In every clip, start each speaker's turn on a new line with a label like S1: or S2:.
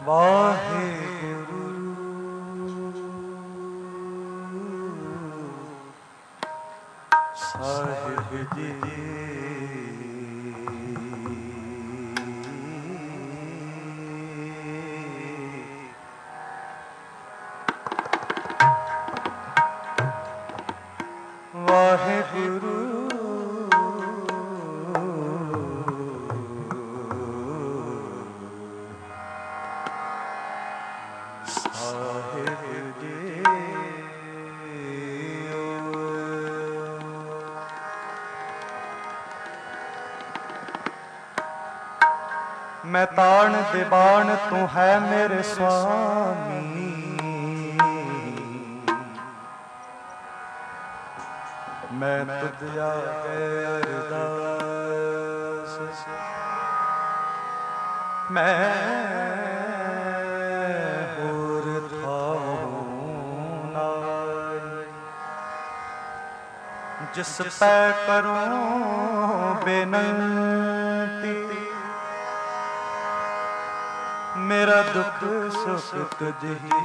S1: वाहेगुरु साहिब जी। वाहेगुरु साहिब जी। मैं ताण दीवान तू है मेरे स्वामी, मैं तुझ आगे अरदास मैं होर थाऊं नाई, जिस पै करूं बेनती मेरा दुख सुख तुझ ही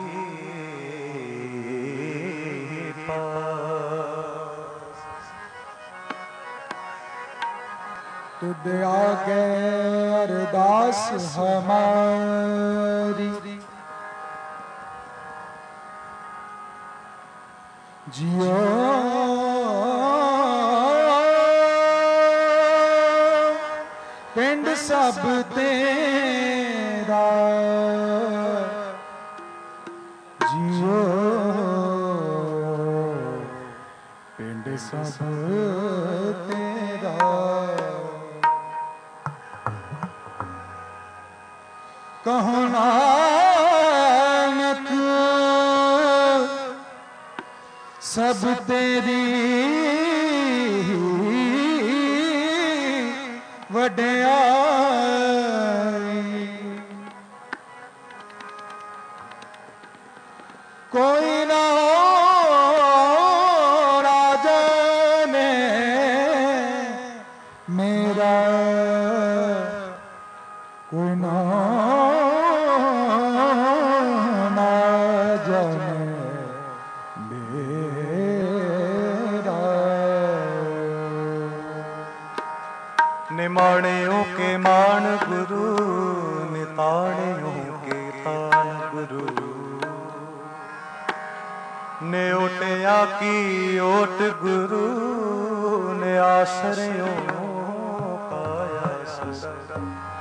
S1: पास।
S2: तुझ आगे अरदास हमारी जियो पिंड सब तेरा जियो पिंड सब तेरा। कहो नानक सब तेरी वड्याई, कोई ना राजा ने मेरा कोई ना जाने मेरा।
S1: निमाणियों के मान गुरु निताणियों के तान गुरु, ने ओटिया की ओट गुरु ने आश्रयों का आसरा।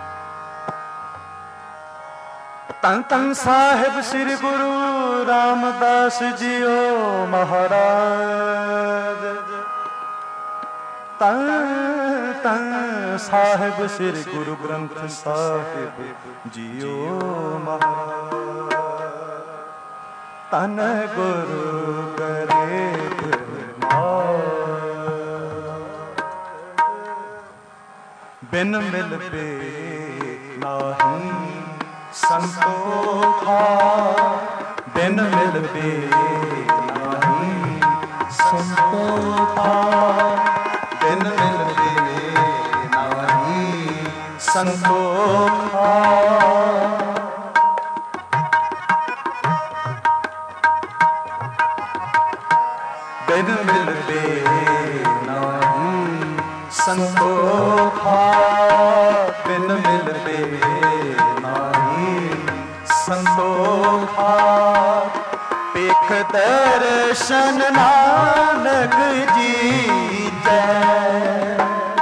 S1: तन तन साहिब श्री गुरु रामदास जियो महाराज, तन तन साहिब श्री गुरु ग्रंथ साहिब जियो महाराज। तन गुरु करे बिन मिल पे नाही संतोखा, बिन मिल पे नाही संतोखा, बिन मिल पे नाही संतोखा। बिन मिल पे नाही संतोखा, बिन मिल पे नाही संतोखा। पेख दर्शन नानक जी जय,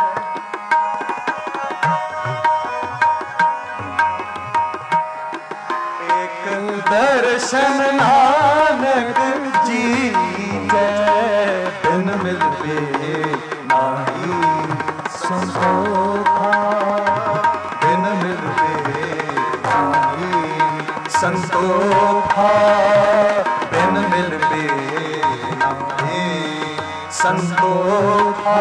S1: पेख दर्शन नानक जी जय। बिन मिल पे नाही संतोखा, बिन मिल पे नाही संतोखा, बिन मिल पे नाही संतोखा।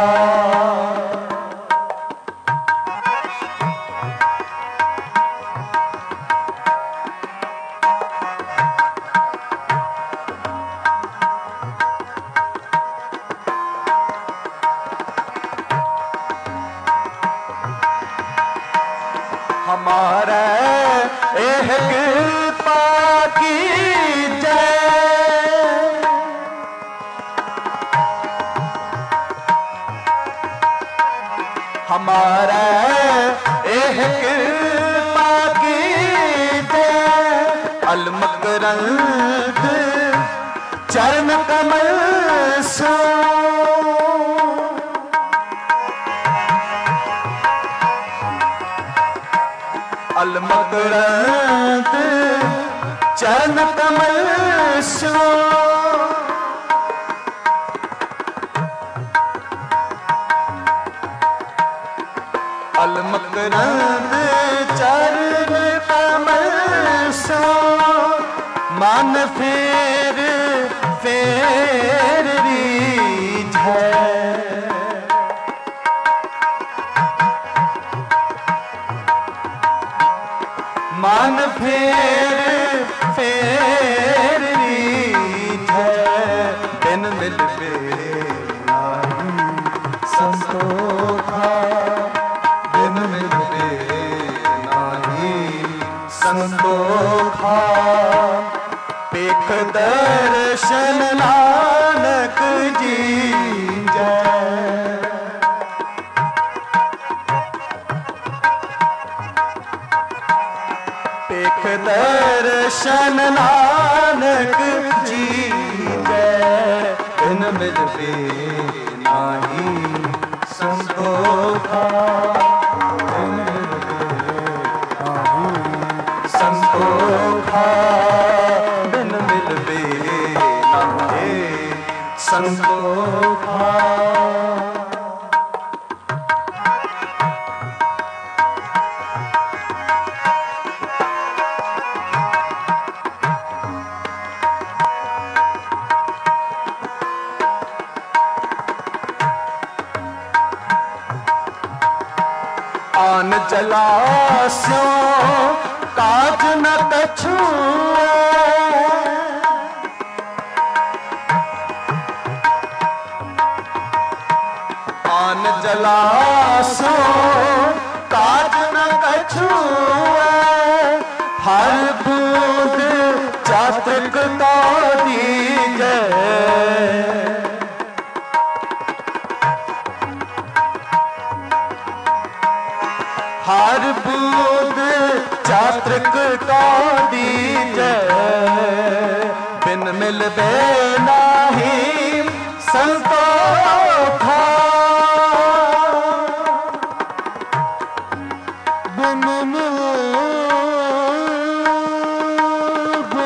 S1: हमारे एक हमारे एह कृपा कीजे अल मकरंद चरण कमल सो अल मकरंद चरण कमल सो अल मकरंद चरण कमल सो मन फेर फेर रीझ मन फेर फेर रीझ बिन मिल पे
S2: संतोखा
S1: बिन मिल पे नाही संतोखा पेख दर्शन नानक जी जय पेख दर्शन नानक जी जय बिन मिल पे नाही संतोखा बिन मिल पे नाही संतोखा बिन मिल पे नाही संतोखा आन जलास्यों काज न कछु आन जलास्यों काज न कछु हर बूंद चातक तो दीजे हर बूंद चातक तो दीजे बिन मिल बे नाही संतोखा
S2: बिन मिल बे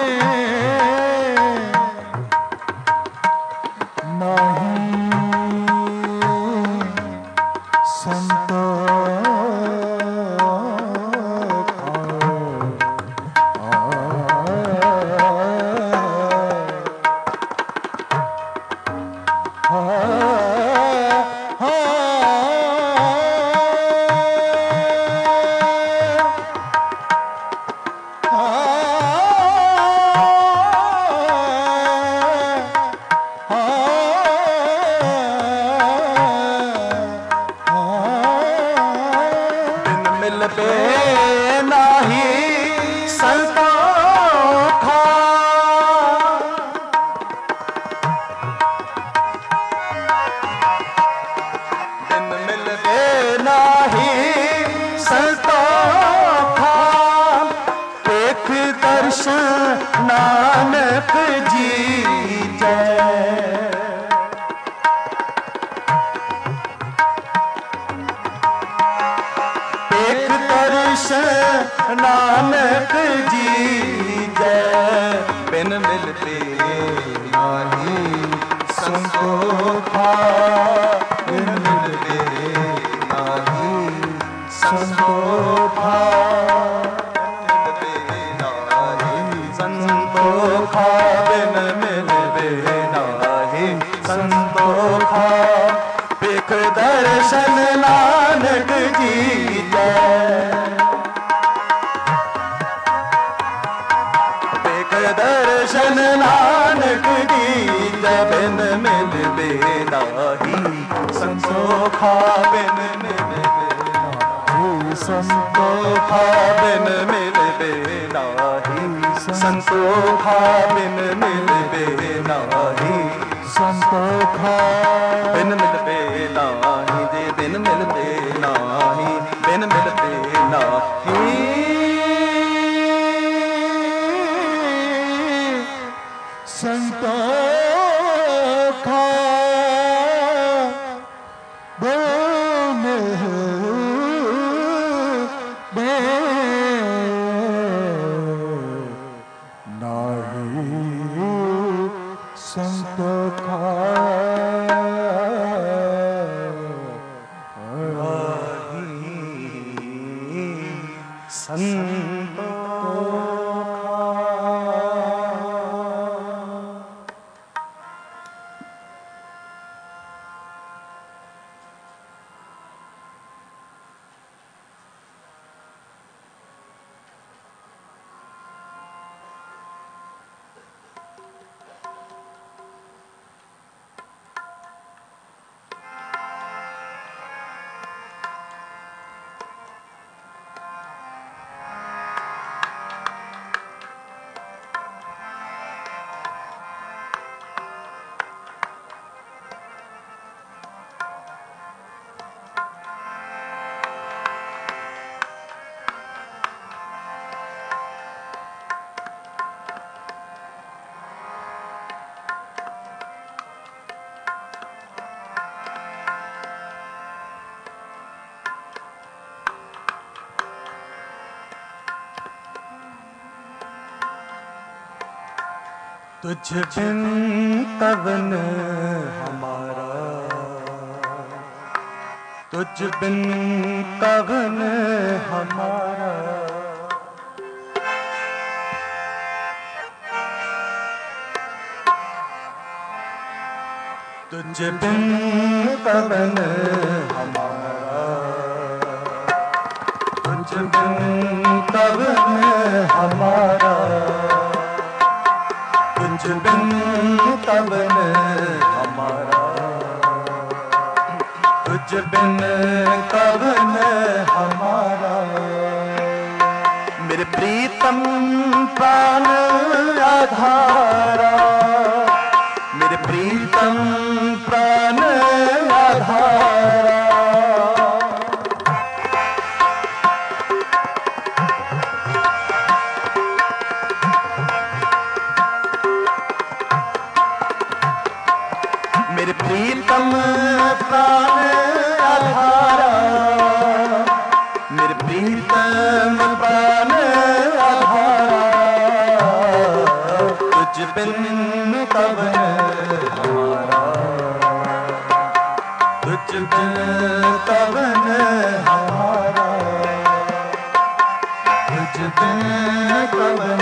S2: नहीं
S1: पे नाही संतोखा बिन मिल पे नाही संतोखा पेख दर्शन नानक जी जय नानक जी जय बिन मिल पे नाही संतोखा बिन मिल पे नाही संतोखा संतोखा बिन मिल पे नाही संतोखा पेख दर्शन नानक जी जय दर्शन नानक दीन बिन मिल बे नाही संतोखा बिन मिल बे नाही संतोखा बिन मिल बे नाही संतोखा बिन मिल बे नाही संतोखा बिन मिल बे नाही जे बिन मिल बे नाही तुझ बिन कवन हमारा, तुझ बिन कवन हमारा, तुझ बिन कवन हमारा, तुझ बिन कवन हमारा, तुझ बिन कवन हमारा, तुझ बिन कवन हमारा। मेरे प्रीतम प्राण आधारा, मेरे प्रीतम प्राण आधारा, मेरे प्रीतम प्राण आधारा, मेरे प्रीतम प्राण आधारा, तुझ बिन कवन हमारा, तुझ बिन कवन हमारा, तुझ बिन कवन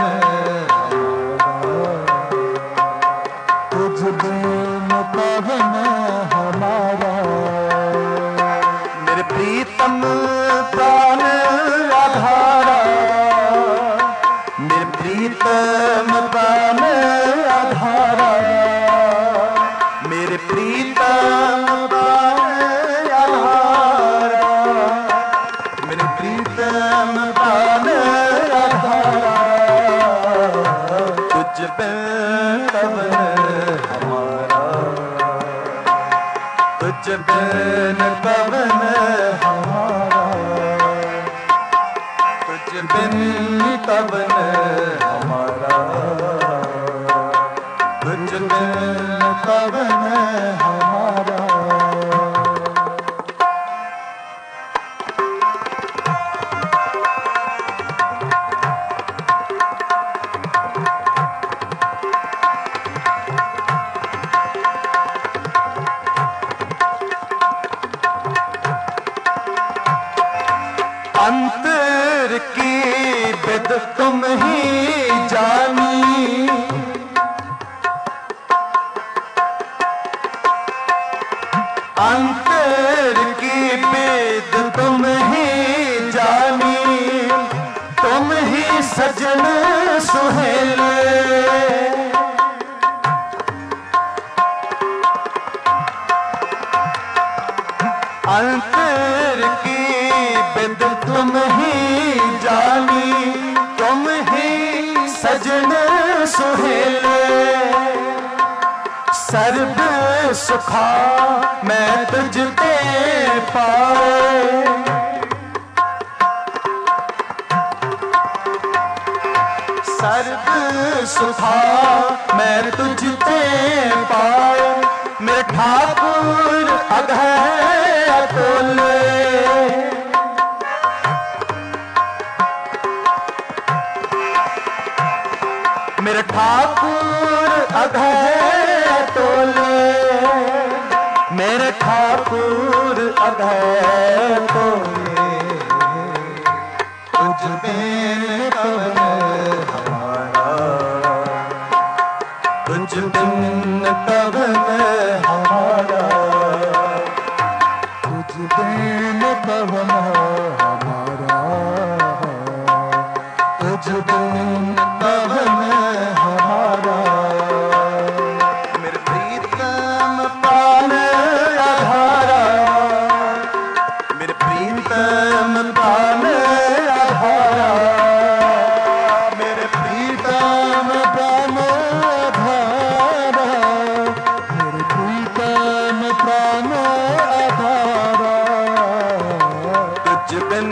S1: हमारा, तुझ बिन कवन हमारा। मेरे प्रीतम प्राण आधारा, मेरे प्रीतम प्राण आधारा, मेरे प्रीतम प्राण आधारा, मेरे प्रीतम प्राण आधारा, तुझ बिन कवन हमारा, तुझ बिन कवन हमारा, तुझ बिन कवन हमारा, तुझ बिन कवन हमारा। अंतर की बिद तुम ही जानी, अंतर की बिद तुम ही जानी, तुम ही सजन सुहेले, अंतर की बिद तुम ही जानी, तुम ही सजन सुहेले, सर्व सुखा मैं तुझ ते पाए, सर्व सुखा मैं तुझ ते पाए, मेरे ठाकुर अघय अतुल, मेरे ठाकुर अघय अतुल, मेरे ठाकुर अघय अतुल, तुझ बिन कवन हमारा, तुझ बिन कवन हमारा, तुझ बिन कवन हमारा, तुझ बिन कवन हमारा। मेरे प्रीतम प्राण आधारा, मेरे प्रीतम प्राण आधारा, मेरे प्रीतम प्राण आधारा, मेरे प्रीतम प्राण आधारा, तुझ बिन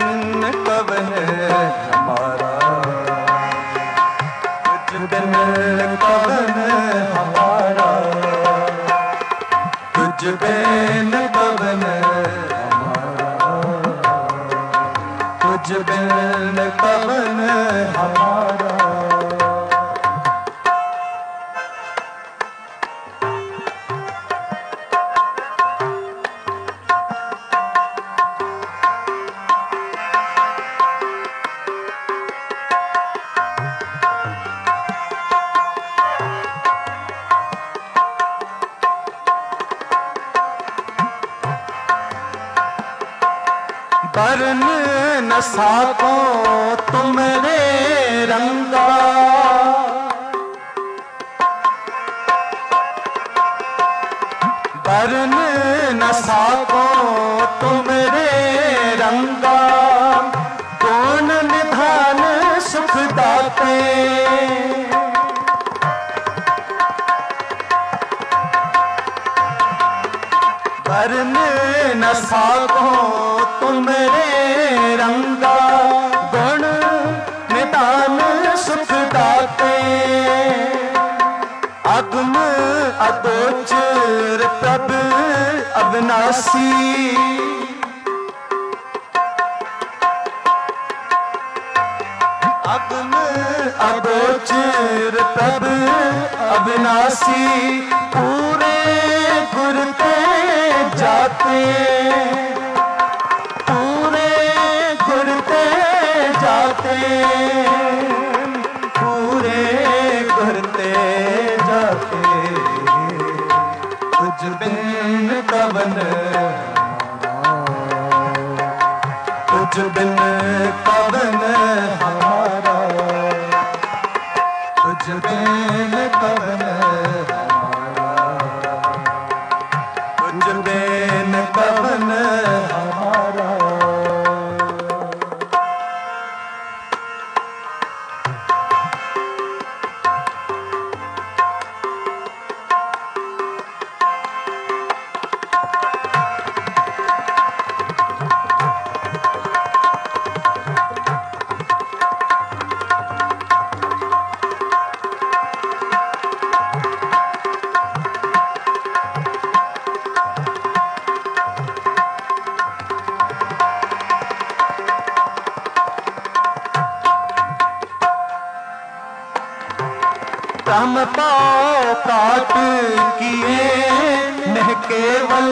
S1: बरन न साको तुमरे रंगा, बरन न साको तुमरे रंगा, गुण निधान सुख दाते, बरन न साको तुमरे रंगा, गुण निधान सुख दाते, अगम अगोचर प्रभ अविनाशी, अगम अगोचर प्रभ अविनाशी, पूरे गुर ते जाते, पूरे गुर ते जाते, पूरे गुर ते जाते, तुझ बिन कवन, तुझ बिन कवन हमारा, तुझ बिन कवन हमारा, तुझ बिन कवन हमारा। ब्रह्म पाओ काट किए नह केवल,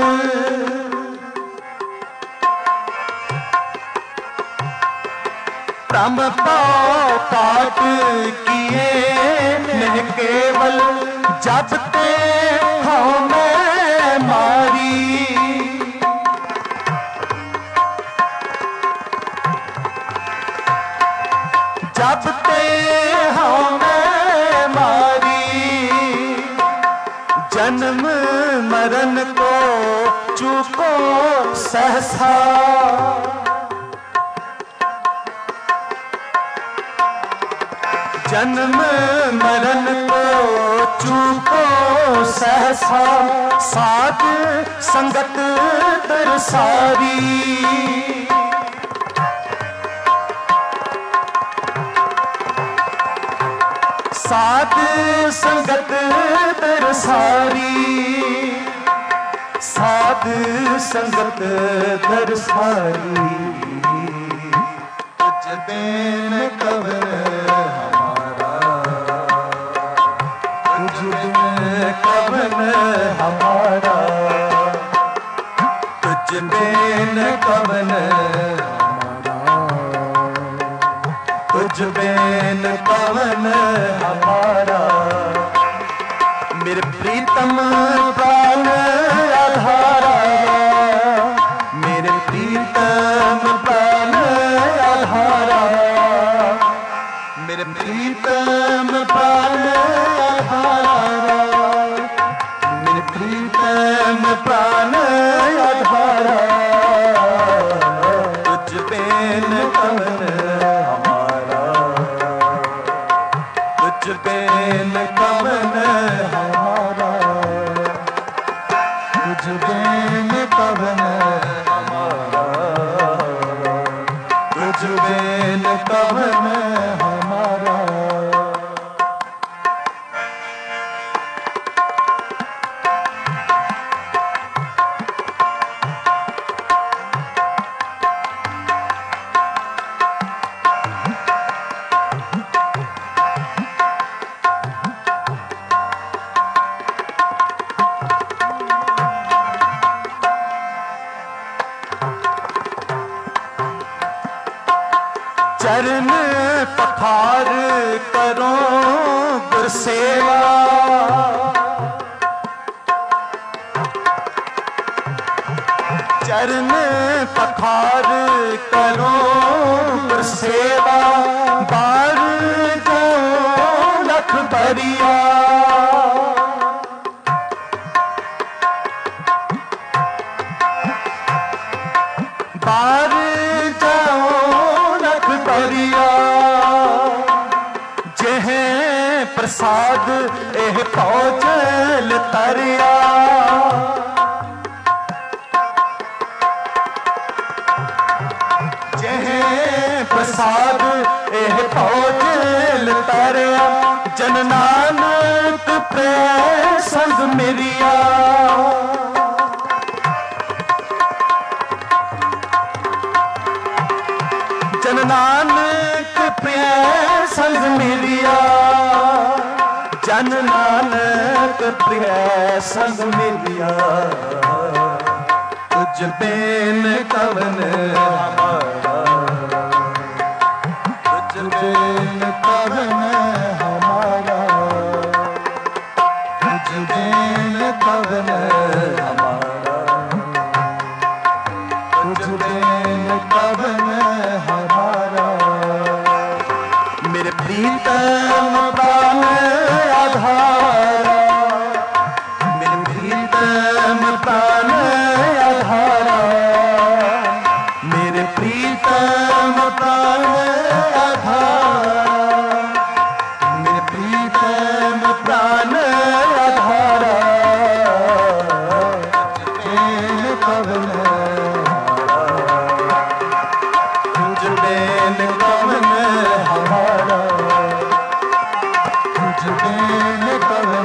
S1: ब्रह्म पाओ काट किए नह केवल, जब ते खाओ मैं मारी, जब ते हाँ मैं मारी, जन्म मरण को चूको सहसा, जन्म मरण को चूको सहसा, साध संगत दरसारी, साध संगत दरसारी, साध संगत दरसारी, तुझ बिन कवन हमारा, तुझ बिन कवन हमारा, तुझ बिन कवन तुझ बिन कवन हमारा, मेरे प्रीतम प्राण आधारा, मेरे प्रीतम प्राण आधारा, मेरे प्रीतम प्राण आधारा, मेरे प्रीतम प्राण आधारा, तुझ बिन कवन तुझ बिन कवन हमारा, तुझ बिन कवन हमारा, तुझ बिन कवन हमारा। चरण पखार करो गुर सेवा, चरण पखार करो गुर सेवा, बार जाओ लख बरिया। बार जाओ लख बरिया, जेह प्रसाद एह भोजल तरिया। प्रसाद एह भोजल तरिया, जन नानक प्रेम संग मिरिया। जन नानक प्रेम संग मिरिया, जन नानक प्रेम संग मिरिया। तुझ बेन कवन हमारा,
S2: बेन कवन हमारा, तुझ बेन कवन हमारा, तुझ बेन कवन हमारा।
S1: मेरे प्रीतम प्राण आधारा, मेरे प्रीतम प्राण आधारा, मेरे प्रीतम प्राण आधारा, मेरे प्रीतम प्राण आधारा।
S2: बेन कवन
S1: तुझ बेन कवन हमारा,
S2: तुझ बेन कवन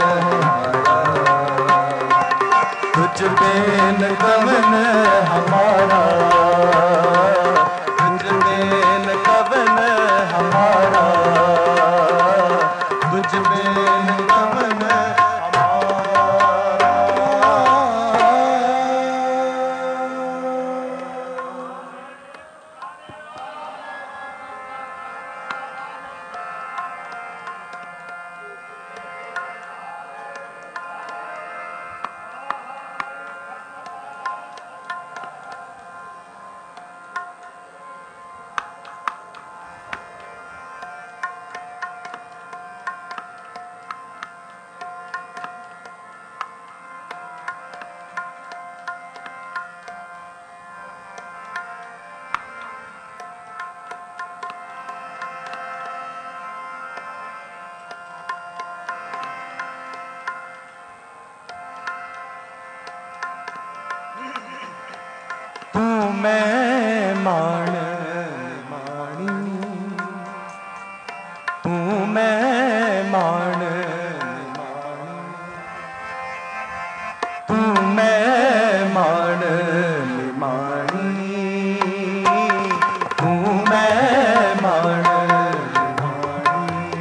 S1: तुझ बेन कवन हमारा, तुझ बेन कवन हमारा, तुझ बेन कवन तू मैं मान माणी, तू मैं मान माणी, तू मैं मान माणी, तू मैं मान माणी।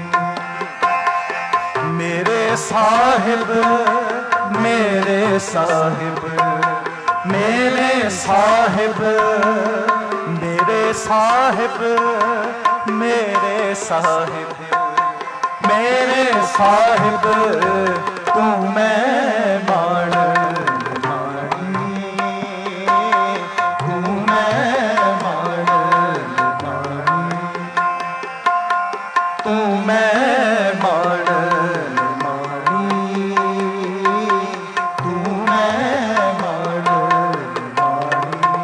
S1: मेरे साहिब, मेरे साहिब, मेरे साहिब, मेरे साहिब, मेरे साहिब, मेरे साहिब, तू मैं मान माणी, तू मैं मान माणी, तू मैं मान माणी, तू मैं मान माणी।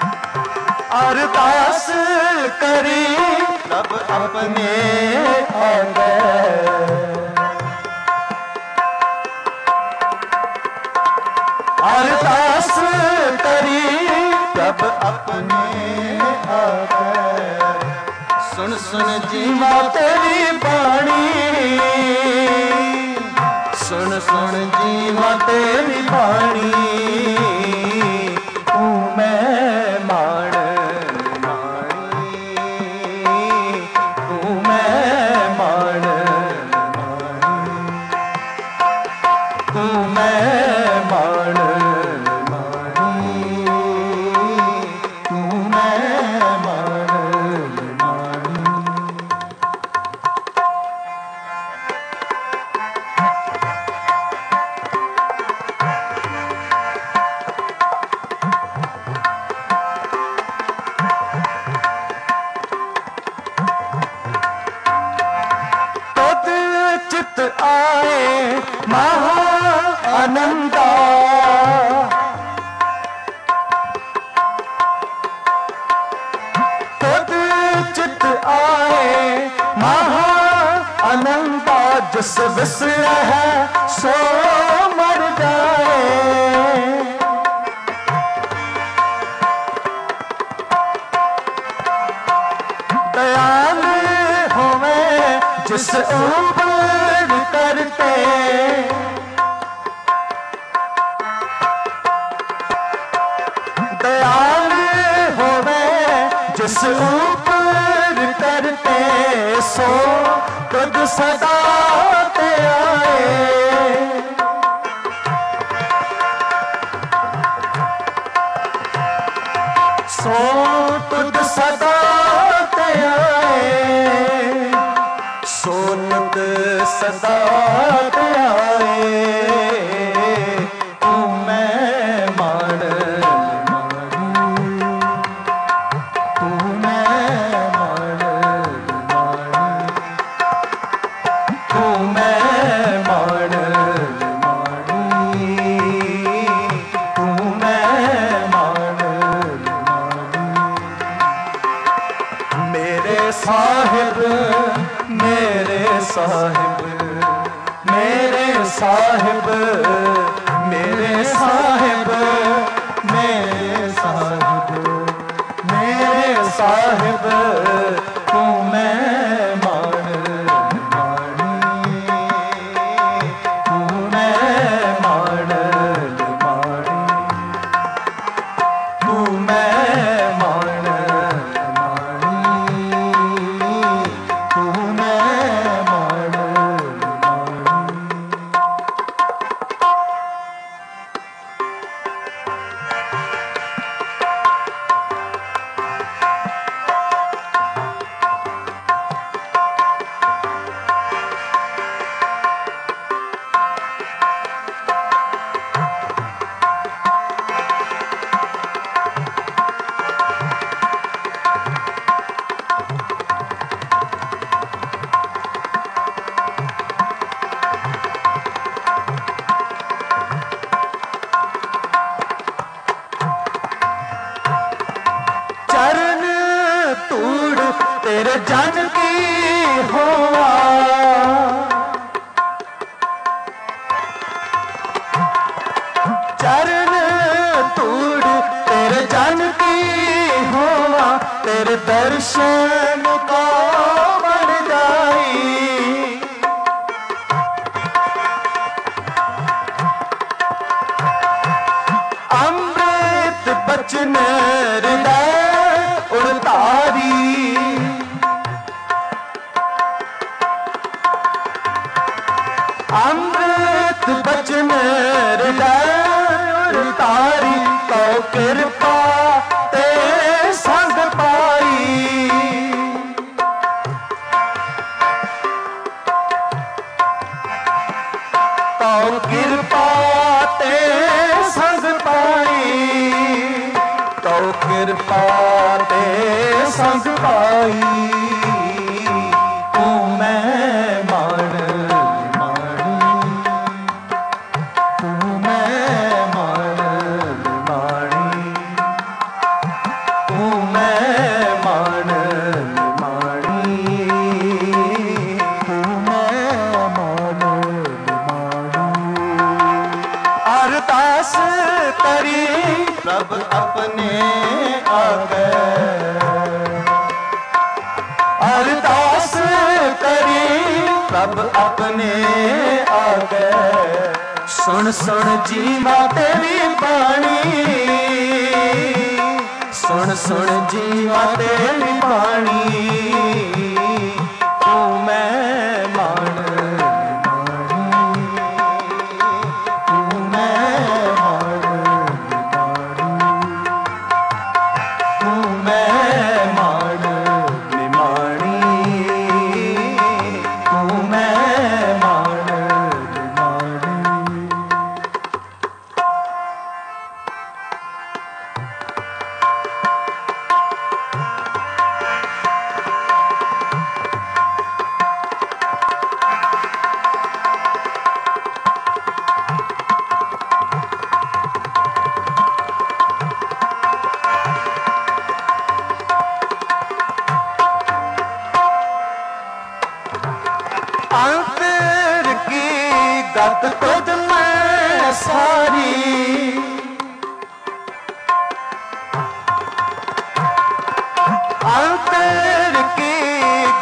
S1: अरदास करी तब अपने आ गए, अरदास करी तब अपने आ गए। सुन सुन जीवा तेरी बाणी, सुन सुन जीवा तेरी बाणी, तू मैं मान माणी, तू मैं मान माणी, तू मैं मान माणी, तू मैं मान माणी। आए महा अनंता। खुद चित आए महा अनंता। जिस विषय है सो मर जाए। दयाल होवे जिस ऊपर करते। दयाल होवे जिस ऊपर करते। सो खुद सदाते आए। सो तुद सदाते आए। सो तुद सदाते आए। तू मैं माण मारू। तू मैं माण मारू। तू मैं माण मारू। तू मैं माण मारू। मेरे साहिब मेरे साहिब मेरे साहिब मेरे साहिब मेरे साहिब मेरे साहिब। तू मैं माण माणी। तू मैं माण माणी। तू मैं माण माणी। तू मैं माण माणी। चरण तूड़ तेरे जन की होआ। चरण तूड़ तेरे जन की होआ। तेरे दर्शन को बन जाई। अमृत बचन हृदय उड़तारी। अमृत बचन हृदय उड़तारी। तो कृपा ते संग पाई। तो कृपा ते संग पाई। तो कृपा ते संग पाई। तू मैं माण माणी। तू मैं माण माणी। तू मैं माण माणी। तू मैं माण माणी। अरदास करी प्रभ अपने आगे। अरदास करी प्रभ अपने आगे। सुन सुन जीवा तेरी बाणी। सुन सुन जीवा तेरी बाणी। तू मैं माण माणी। तू मैं माण माणी। तू मैं माण माणी। तू मैं माण माणी।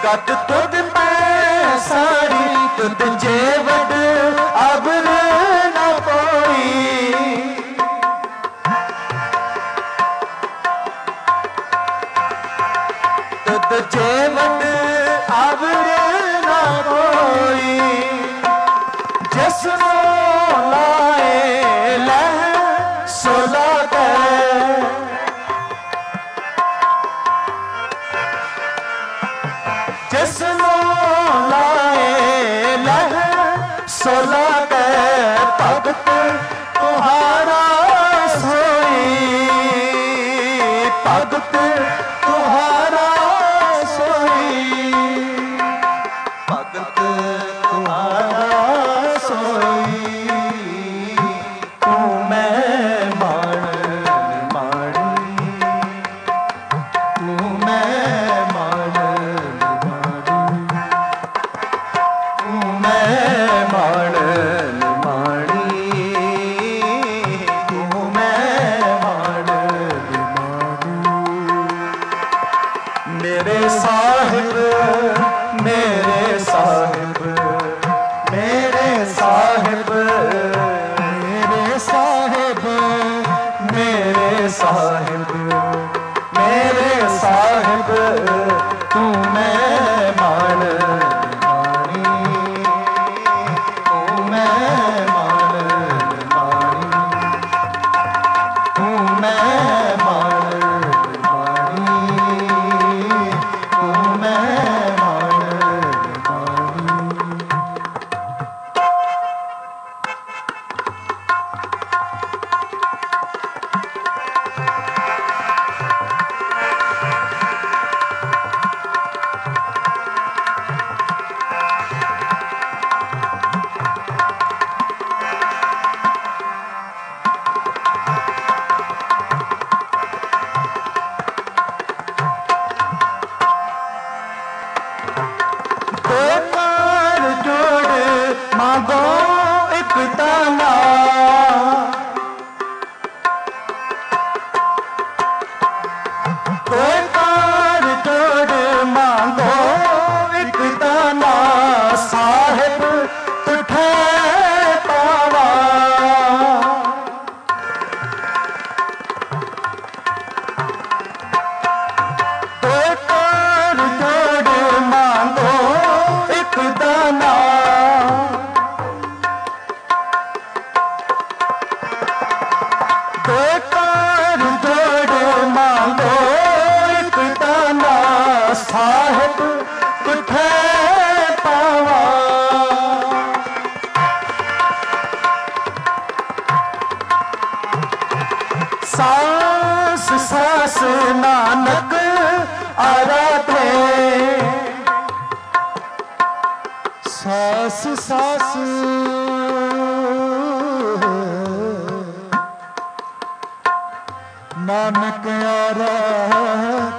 S1: कद तुद मैं सारी तुद जेवद अबर न कोई तुद जेवद अबर न कोई जिसनो लाए लह सोला जिसनो लाए लह सोला भगत तुम्हारा सोई भगत तुम्हारा सोई भगत तुम्हारा सोई तू मैं माण माणी तू मैं माण मेरे साहिब मेरे साहिब मेरे साहिब मेरे साहिब मेरे साहिब मेरे साहिब तू मैं मान मांगो एक दाना दो कार जोड़ मांगो एक दाना साहिब तुठे पावा दो कार जोड़ मांगो एक दाना साहिब कुठे पावा सास सास नानक आराधे सास सास नानक आराधे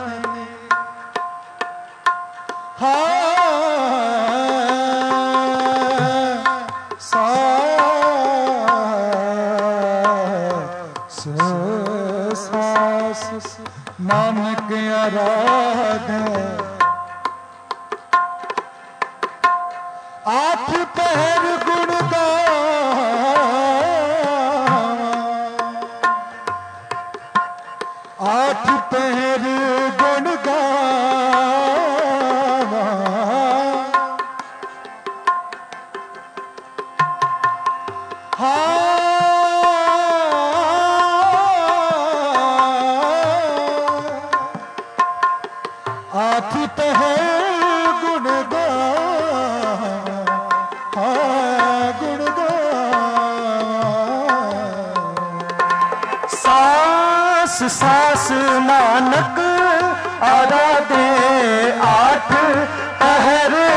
S1: नानक आराधे आठ पहर गुण आठ पहर गुण आठ पहर गुण गुण सास सास नानक आराधे आठ पहर